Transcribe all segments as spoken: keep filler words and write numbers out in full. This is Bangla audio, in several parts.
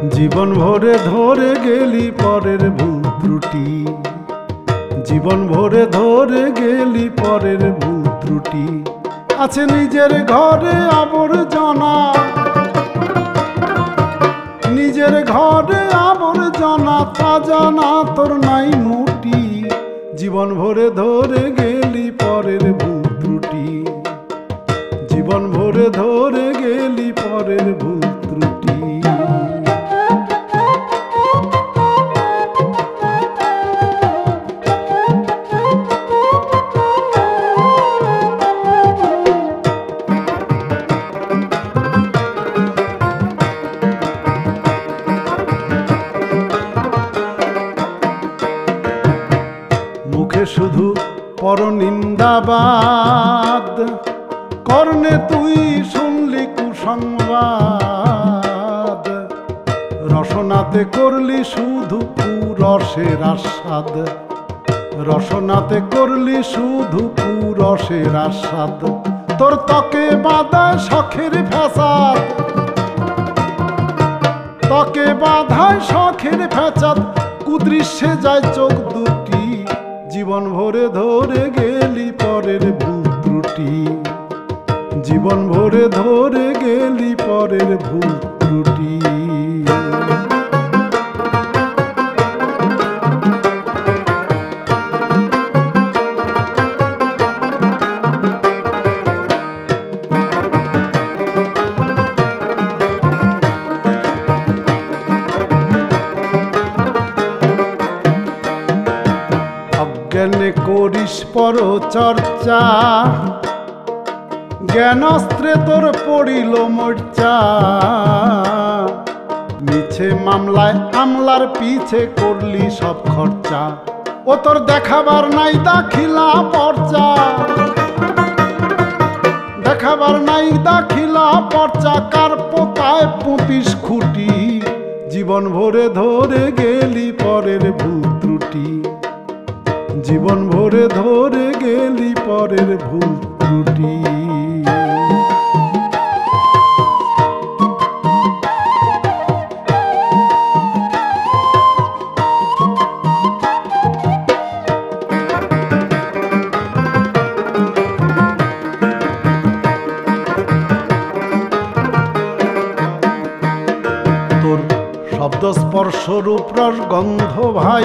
জীবন ভরে ধরে গেলি পরের ভুল ত্রুটি, জীবন ভরে ধরে গেলি পরের ভুল ত্রুটি। আছে নিজের ঘরে আবর্জনা, নিজের ঘরে আবর্জনা, তা জানা তোর নাই মুটি। জীবন ভরে ধরে গেলি পরের ভুল ত্রুটি, জীবন ভরে ধরে গেলি পরের ভুল ত্রুটি। মুখে শুধু পরনিন্দাবাদ, কর্ণে তুই শুনলি কুসংবাদ। রসনাতে করলি শুধু কুরসের আস্বাদ, রসনাতে করলি শুধু কুরসের আস্বাদ। তোর ত্বকে বাঁধায় শখের ফ্যাসাদ, ত্বকে বাঁধায় শখের ফ্যাসাদ, কুদৃশ্যে যায় চোখ দুটি। জীবন ভরে ধরে গেলি পরের ভুল ত্রুটি, জীবন ভরে ধরে গেলি পরের ভুল ত্রুটি। জ্ঞানে করিস পরচর্চা, জ্ঞানাস্ত্রে তোর পড়িল মোর্চা। মিছে মামলায় আমলার পিছে করলি সব খরচা, ও তোর দেখাবার নাই দাখিলা পর্চা, দেখাবার নাই দাখিলা পর্চা। কার পোতায় পুঁতিস খুঁটি, জীবন ভরে ধরে গেলি পরের ভুল ত্রুটি, জীবন ভরে ধরে গেলি পরের ভুল ত্রুটি। তোর শব্দ স্পর্শ রূপ রস গন্ধ ভাই,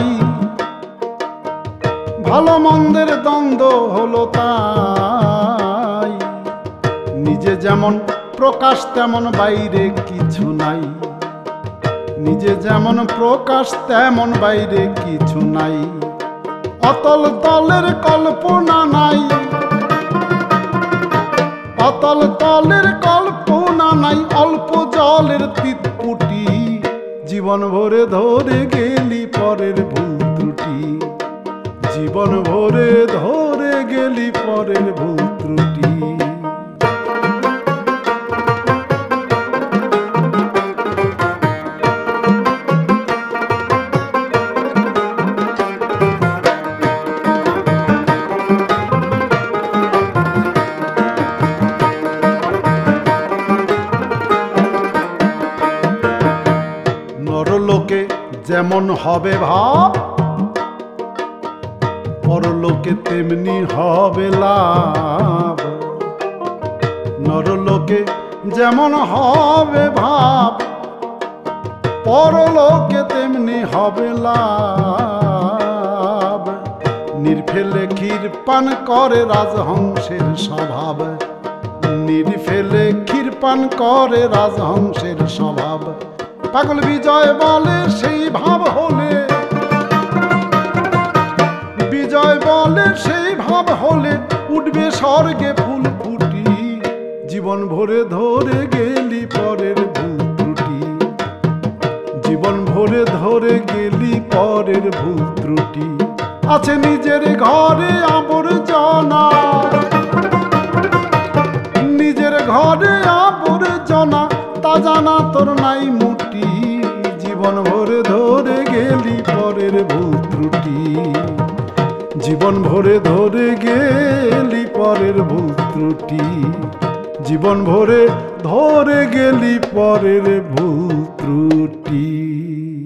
ভালো মন্দের দ্বন্দ্ব হলো তাই। নিজে যেমন প্রকাশ তেমন বাইরে কিছু নাই, নিজে যেমন প্রকাশ তেমন বাইরে কিছু নাই। অতল তলের কল্পনা নাই, অতল তলের কল্পনা নাই। অল্প জলের তিতপুটি, জীবন ভরে ধরে গেলি পরের ভুল ত্রুটি, জীবন ভরে ধরে গেলি পরের ভুল ত্রুটি। নরলোকে যেমন হবে ভাব, পরলোকে তেমনি হবে লাভ। নরলোকে যেমন হবে ভাব, পরলোকে তেমনি হবে লাভ। নির্ফেলে ক্ষীর পান করে রাজহংসের স্বভাব, নির্ফেলে ক্ষীর পান করে রাজহংসের স্বভাব। পাগল বিজয় বলে সেই ভাব হলে, বিজয় বলে সেই ভাব হলে, উঠবে স্বর্গে ফুল ফুটি। জীবন ভরে ধরে গেলি পরের ভুল ত্রুটি, জীবন ভরে ধরে গেলি পরের ভুল ত্রুটি। আছে নিজের ঘরে আবর্জনা, নিজের ঘরে আবর্জনা, তা জানা তোর নাই মুটি। জীবন ভরে ধরে গেলি পরের ভুল ত্রুটি, জীবন ভরে ধরে গেলি পরের ভুল ত্রুটি। জীবন ভরে ধরে গেলি পরের ভুল ত্রুটি।